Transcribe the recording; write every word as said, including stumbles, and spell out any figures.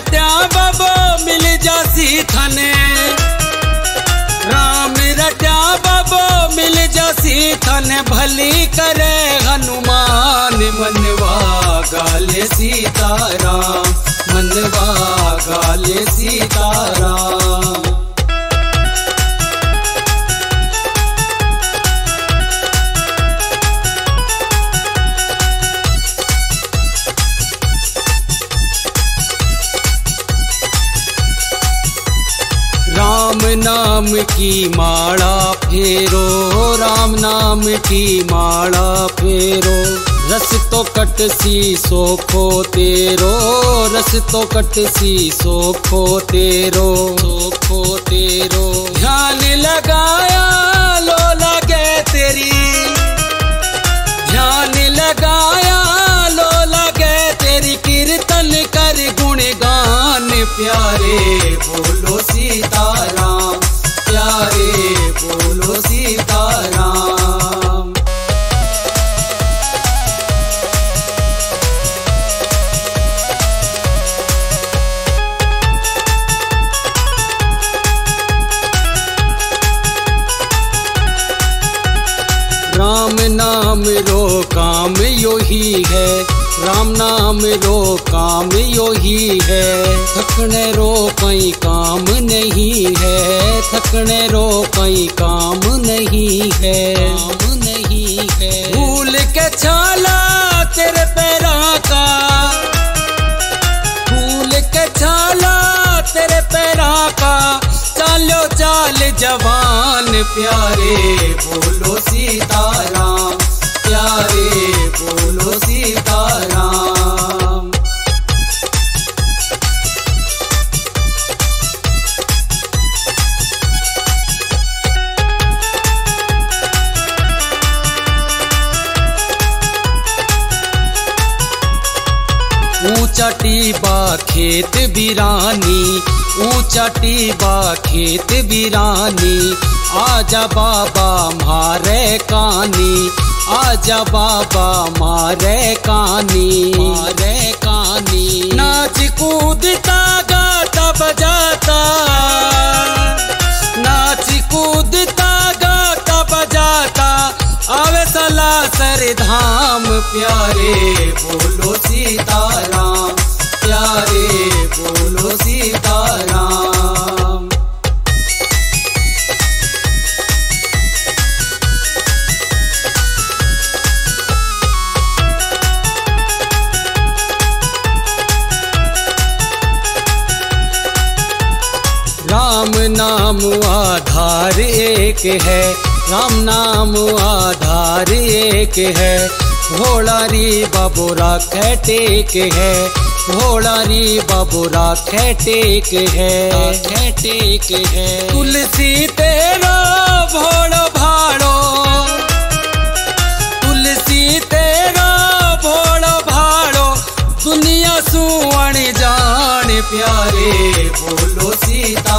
रट्या बाबो मिल जासी थने, राम रट्या बाबो मिल जासी थने, भली करे हनुमान मनवा गाले सीताराम, मनवा गाले सीताराम। राम नाम की माला फेरो, राम नाम की माला फेरो, रस तो कट सी सोखो तेरो, रस तो कट सी सोखो तेरो, सोखो तेरो। ध्यान लगाया लो लगे तेरी, ध्यान लगाया लो लगे तेरी, कीर्तन कर गुणगान प्यारे बोलो सीताराम, प्यारे बोलो सीताराम। राम नाम रो काम यो ही है, राम नाम रो काम यो ही है, थकने रो कहीं काम नहीं है, थकने रो कहीं काम नहीं है, काम नहीं है। भूल के छाला तेरे पैरा का, भूल के छाला तेरे पैरा का, चालो चाल जवान प्यारे बोलो सीताराम, प्यारे बोलो सीताराम। ऊंचा टीबा खेत बिरानी, ऊंचा टीबा खेत बिरानी, आजा बाबा मारे कानी, आजा बाबा मारे कानी, मारे कानी। नाच कूदता गाता बजाता, नाच कूदता गाता बजाता, आवे सलासर धाम प्यारे बोलो सीताराम, प्यारे बोलो सीताराम। राम नाम आधार एक है, राम नाम आधार एक है, भोला री बाबू राखे टेक है, भोला री बाबू राखे टेक है, राखे टेक है। तुलसी तेरा भोलो भाड़ो, तुलसी तेरा भोलो भाड़ो, दुनिया सुवण जान प्यारे बोलो सीता